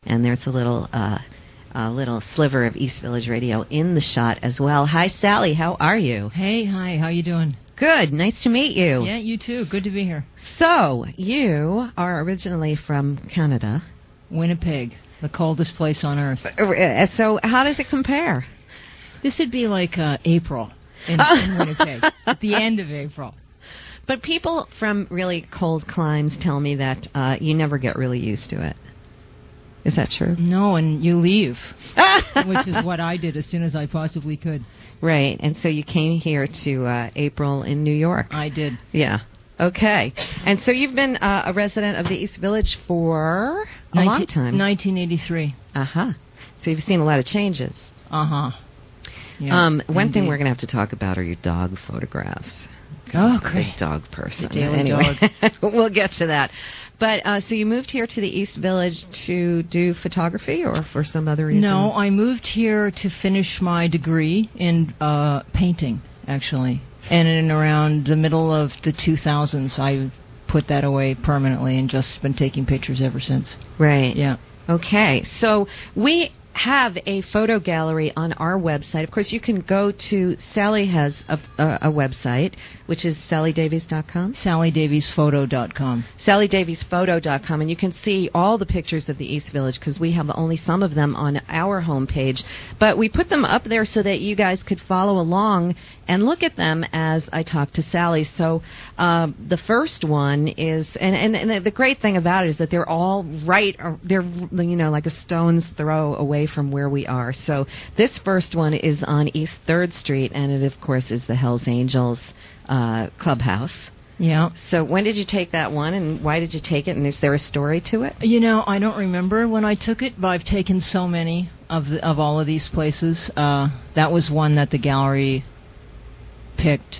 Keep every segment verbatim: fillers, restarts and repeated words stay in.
And there's a little uh, a little sliver of East Village Radio in the shot as well. Hi, Sally. How are you? Hey, hi. How you doing? Good. Nice to meet you. Yeah, you too. Good to be here. So, you are originally from Canada. Winnipeg, the coldest place on earth. Uh, So, how does it compare? This would be like uh, April in, in Winnipeg, at the end of April. But people from really cold climes tell me that uh, you never get really used to it. Is that true? No, and you leave, which is what I did as soon as I possibly could. Right, and so you came here to uh, April in New York. I did. Yeah. Okay. And so you've been uh, a resident of the East Village for a nineteen long time. nineteen eighty-three. Uh-huh. So you've seen a lot of changes. Uh-huh. Yeah, um, one indeed. thing we're going to have to talk about are your dog photographs. Oh, I'm a great. big dog person. The daily anyway, dog. We'll get to that. But uh, so you moved here to the East Village to do photography or for some other reason? No, I moved here to finish my degree in uh, painting, actually. And in around the middle of the two thousands, I put that away permanently and just been taking pictures ever since. Right. Yeah. Okay. So we have a photo gallery on our website. Of course, you can go to, Sally has a, a, a website, which is sally davies dot com. sally davies photo dot com. sally davies photo dot com, and you can see all the pictures of the East Village because we have only some of them on our homepage. But we put them up there so that you guys could follow along and look at them as I talk to Sally. So uh, the first one is, and, and, and the great thing about it is that they're all right, or they're, you know, like a stone's throw away from where we are. So this first one is on East third Street, and it, of course, is the Hells Angels uh, clubhouse. Yeah. So when did you take that one, and why did you take it, and is there a story to it? You know, I don't remember when I took it, but I've taken so many of the, of all of these places. Uh, that was one that the gallery picked.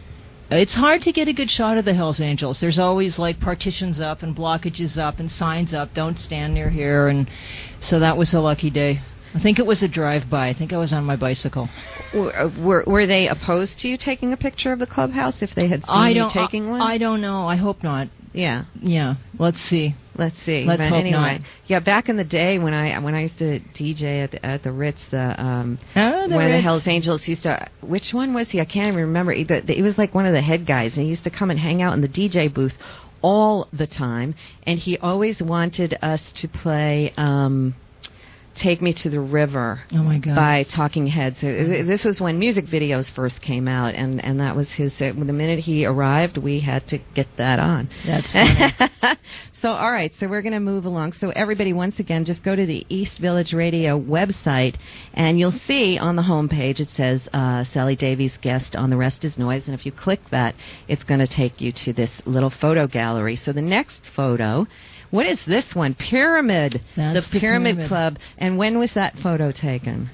It's hard to get a good shot of the Hells Angels. There's always like partitions up and blockages up and signs up, don't stand near here, and so that was a lucky day. I think it was a drive-by. I think I was on my bicycle. Were, were, were they opposed to you taking a picture of the clubhouse if they had seen I you don't, taking I, one? I don't know. I hope not. Yeah. Yeah. Let's see. Let's see. Let's but hope anyway, not. yeah. Back in the day when I when I used to D J at the, at the Ritz, the um, Oh, the one of the Ritz. Hells Angels used to. Which one was he? I can't even remember. He, the, the, he was like one of the head guys, and he used to come and hang out in the D J booth all the time. And he always wanted us to play um, "Take Me to the River." Oh my God. By Talking Heads. Uh, This was when music videos first came out, and, and that was his. Uh, the minute he arrived, we had to get that on. That's funny. So, all right, so we're going to move along. So, everybody, once again, just go to the East Village Radio website, and you'll see on the homepage it says uh, Sally Davies guest on The Rest is Noise, and if you click that, it's going to take you to this little photo gallery. So, the next photo, what is this one? Pyramid, That's the the Pyramid, Pyramid Club. And when was that photo taken?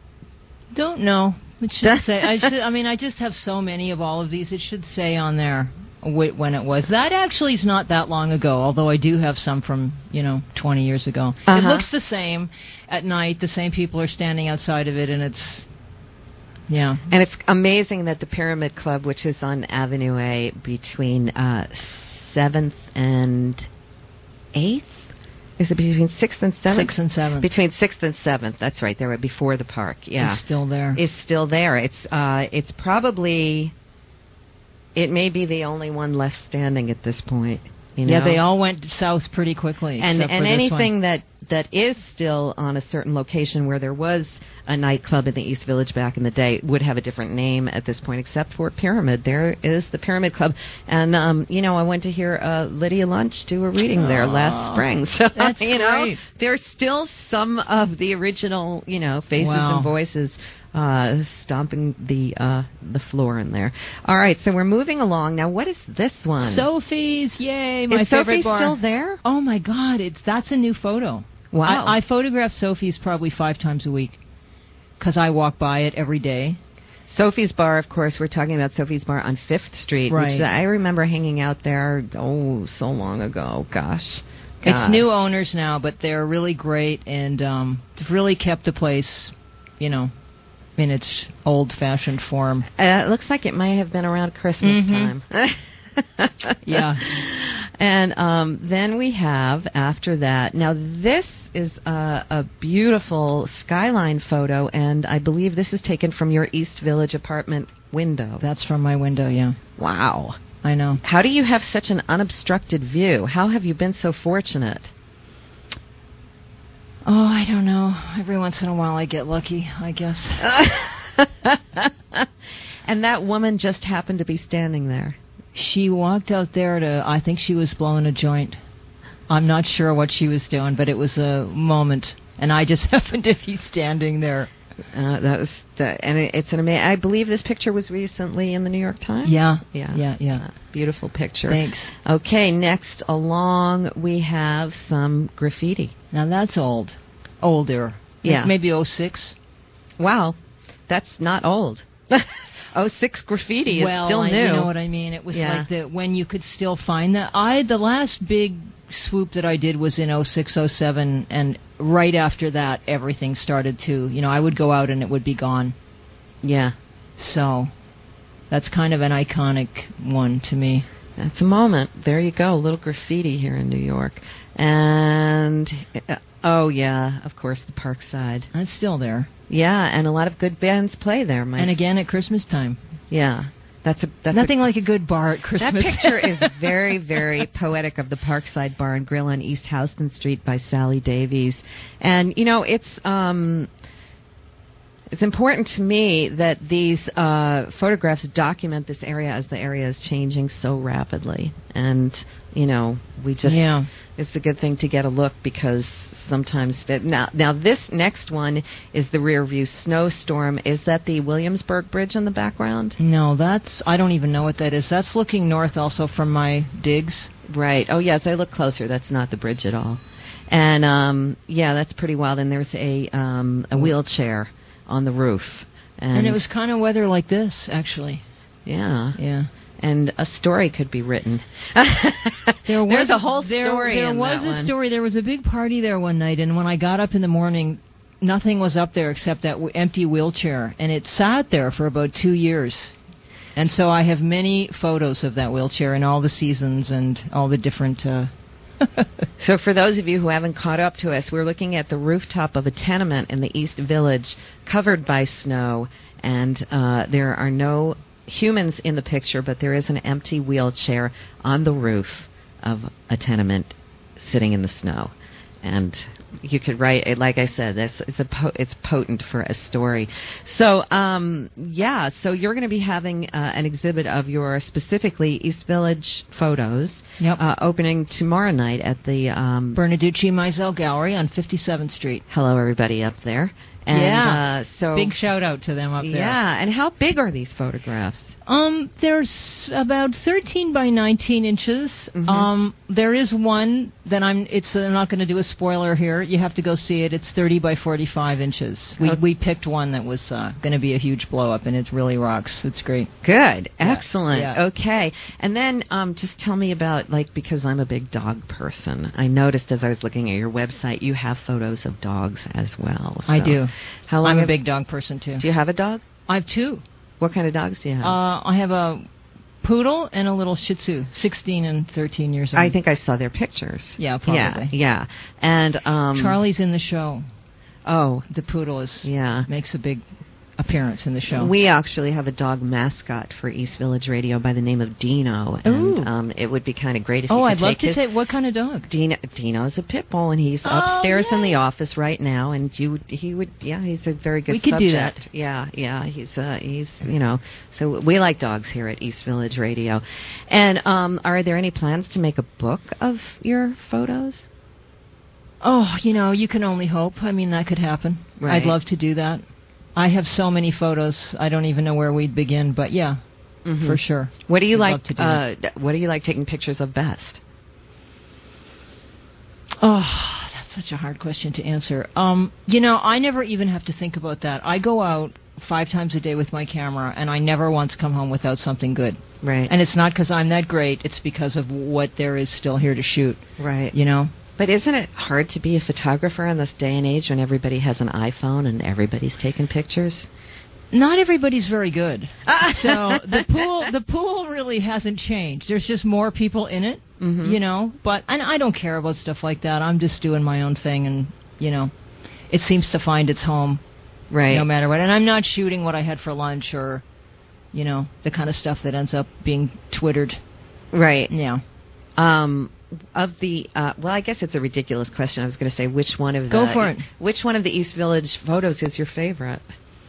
Don't know. It should say. I should. I mean, I just have so many of all of these. It should say on there wh- when it was. That actually is not that long ago. Although I do have some from you know twenty years ago. Uh-huh. It looks the same at night. The same people are standing outside of it, and it's yeah. And it's amazing that the Pyramid Club, which is on Avenue A between uh, seventh and eighth, is it between sixth and seventh? Sixth and seventh. Between sixth and seventh. That's right. They were before the park. Yeah, It's still there. It's still there. It's uh, it's probably, it may be the only one left standing at this point. You know? Yeah, they all went south pretty quickly. And except and for this anything one. that that is still on a certain location where there was a nightclub in the East Village back in the day would have a different name at this point, except for Pyramid. There is the Pyramid Club. And, um, you know, I went to hear uh, Lydia Lunch do a reading there last spring. So, that's you know, great. there's still some of the original, you know, faces Wow. and voices uh, stomping the uh, the floor in there. All right, so we're moving along. Now, what is this one? Sophie's, yay, my is favorite Sophie bar. still there? Oh, my God, it's that's a new photo. Wow. I, I photograph Sophie's probably five times a week because I walk by it every day. Sophie's Bar, of course, we're talking about Sophie's Bar on Fifth Street, Right. which I remember hanging out there, oh, so long ago. Gosh. It's God. new owners now, but they're really great and um, they've really kept the place, you know, in its old-fashioned form. Uh, it looks like it might have been around Christmas Mhm. time. Yeah. And um, then we have, after that, now this is a, a beautiful skyline photo, and I believe this is taken from your East Village apartment window. That's from my window, yeah. Wow. I know. How do you have such an unobstructed view? How have you been so fortunate? Oh, I don't know. Every once in a while I get lucky, I guess. And that woman just happened to be standing there. She walked out there to, I think she was blowing a joint. I'm not sure what she was doing, but it was a moment. And I just happened to be standing there. Uh, that was, the, and it, it's an amazing, I believe this picture was recently in the New York Times? Yeah. Yeah. Yeah, yeah. Uh, beautiful picture. Thanks. Okay, next along we have some graffiti. Now that's old. Older. Yeah. Maybe oh six. Wow. That's not old. oh six graffiti is well, still I, new. You know what I mean? It was yeah. like the when you could still find that. I the last big swoop that I did was in oh six, oh seven, and right after that, everything started to. You know, I would go out and it would be gone. Yeah. So that's kind of an iconic one to me. That's a moment. There you go. A little graffiti here in New York, and uh, oh yeah, of course the Parkside. It's still there. Yeah, and a lot of good bands play there, Mike. And again at Christmas time. Yeah. That's a that's nothing a, like a good bar at Christmas. That picture is very, very poetic of the Parkside Bar and Grill on East Houston Street by Sally Davies. And, you know, it's um, it's important to me that these uh, photographs document this area as the area is changing so rapidly. And, you know, we just, yeah. it's a good thing to get a look because sometimes, it, now, now this next one is the rear view snowstorm. Is that the Williamsburg Bridge in the background? No, that's, I don't even know what that is. That's looking north also from my digs. Right. Oh, yes, I look closer. That's not the bridge at all. And, um, yeah, that's pretty wild. And there's a, um, a wheelchair on the roof. And, and it was kind of weather like this, actually. Yeah. Yeah. And a story could be written. there was, There's a whole there, story There in was that a one. story. There was a big party there one night, and when I got up in the morning, nothing was up there except that w- empty wheelchair. And it sat there for about two years. And so I have many photos of that wheelchair in all the seasons and all the different... Uh So for those of you who haven't caught up to us, we're looking at the rooftop of a tenement in the East Village covered by snow, and uh, there are no humans in the picture, but there is an empty wheelchair on the roof of a tenement sitting in the snow. And you could write, like I said, it's, it's, a po- it's potent for a story. So, um, yeah, so you're going to be having uh, an exhibit of your specifically East Village photos yep. uh, opening tomorrow night at the... Um, Bernaducci Mizell Gallery on fifty-seventh Street. Hello, everybody up there. And, yeah, uh, so big shout out to them up there. Yeah, and how big are these photographs? Um, there's about thirteen by nineteen inches. Mm-hmm. Um, there is one that I'm. It's. I'm not going to do a spoiler here. You have to go see it. It's thirty by forty-five inches. We okay. we picked one that was uh, going to be a huge blow up, and it really rocks. It's great. Good, yeah. excellent. Yeah. Okay, and then um, just tell me about, like, because I'm a big dog person. I noticed as I was looking at your website, you have photos of dogs as well. So I do. How long I'm have, a big dog person too. Do you have a dog? I have two. What kind of dogs do you have? Uh, I have a poodle and a little Shih Tzu, sixteen and thirteen years old. I think I saw their pictures. Yeah, probably. Yeah, yeah. And um, Charlie's in the show. Oh, the poodle is yeah makes a big appearance in the show. We actually have a dog mascot for East Village Radio by the name of Dino, and um, it would be kind of great if oh, you could I'd love take to his... take. What kind of dog? Dino, Dino's a pit bull, and he's oh, upstairs yay. in the office right now. And you, would, he would, yeah, he's a very good. We could subject. do that. Yeah, yeah, he's, uh, he's, you know, so we like dogs here at East Village Radio. And um, are there any plans to make a book of your photos? Oh, you know, you can only hope. I mean, that could happen. Right. I'd love to do that. I have so many photos. I don't even know where we'd begin, but yeah, mm-hmm. for sure. What do you I'd like? to do uh, what do you like taking pictures of best? Oh, that's such a hard question to answer. Um, you know, I never even have to think about that. I go out five times a day with my camera, and I never once come home without something good. Right. And it's not because I'm that great. It's because of what there is still here to shoot. Right. You know? But isn't it hard to be a photographer in this day and age when everybody has an iPhone and everybody's taking pictures? Not everybody's very good. So the pool, the pool really hasn't changed. There's just more people in it, mm-hmm. you know. But and I don't care about stuff like that. I'm just doing my own thing, and you know, it seems to find its home, right? No matter what. And I'm not shooting what I had for lunch or, you know, the kind of stuff that ends up being twittered. Right. Yeah. Um. Of the uh, well, I guess it's a ridiculous question. I was going to say which one of the go for it. Which one of the East Village photos is your favorite?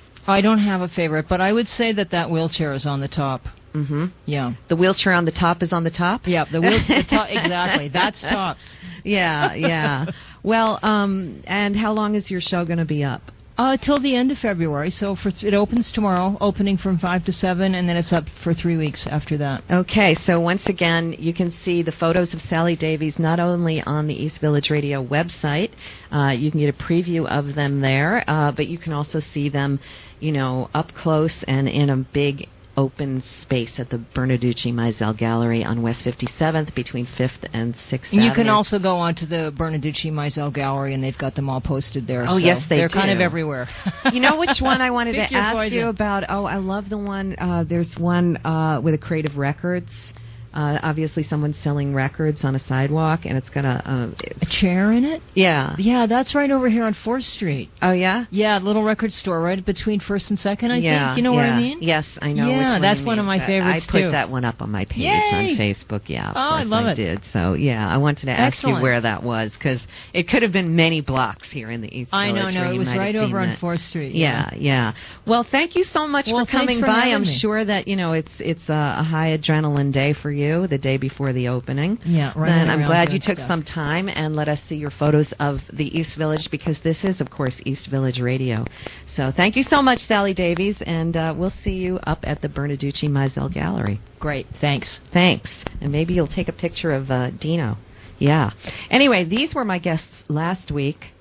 I don't have a favorite, but I would say that that wheelchair is on the top. Mm-hmm. Yeah. The wheelchair on the top is on the top? Yeah, the wheelchair, the top, exactly. That's tops. Yeah, yeah. Well, um, and how long is your show going to be up? Uh, till the end of February. So for th- it opens tomorrow, opening from five to seven, and then it's up for three weeks after that. Okay, so once again, you can see the photos of Sally Davies not only on the East Village Radio website, uh, you can get a preview of them there, uh, but you can also see them, you know, up close and in a big open space at the Bernaducci Mizell Gallery on West fifty-seventh between fifth and sixth And you Avenue. can also go onto the Bernaducci Mizell Gallery, and they've got them all posted there. Oh, so yes, they they're do. kind of everywhere. You know which one I wanted Pick to your ask poison. you about? Oh, I love the one. Uh, there's one uh, with a Creative Records. Uh, obviously, someone's selling records on a sidewalk, and it's got a... Uh, a chair in it? Yeah. Yeah, that's right over here on fourth Street. Oh, yeah? Yeah, little record store right between first and second, I yeah, think. You know yeah. what I mean? Yes, I know yeah, which one that's you one mean. of my favorites, I put too. that one up on my page Yay! on Facebook, yeah. Of oh, course I love I it. did. So, yeah, I wanted to ask Excellent. you where that was, because it could have been many blocks here in the East I Village. know, no, where it you was might have right seen over on that. fourth Street. Yeah, yeah. Well, thank you so much well, for coming for by. having I'm me. sure that, you know, it's it's a, a high adrenaline day for you, the day before the opening. Yeah, right. And I'm glad you good took stuff. some time and let us see your photos of the East Village, because this is, of course, East Village Radio. So thank you so much, Sally Davies, and uh, we'll see you up at the Bernaducci Mizell Gallery. Great, thanks. Thanks. And maybe you'll take a picture of uh, Dino. Yeah. Anyway, these were my guests last week.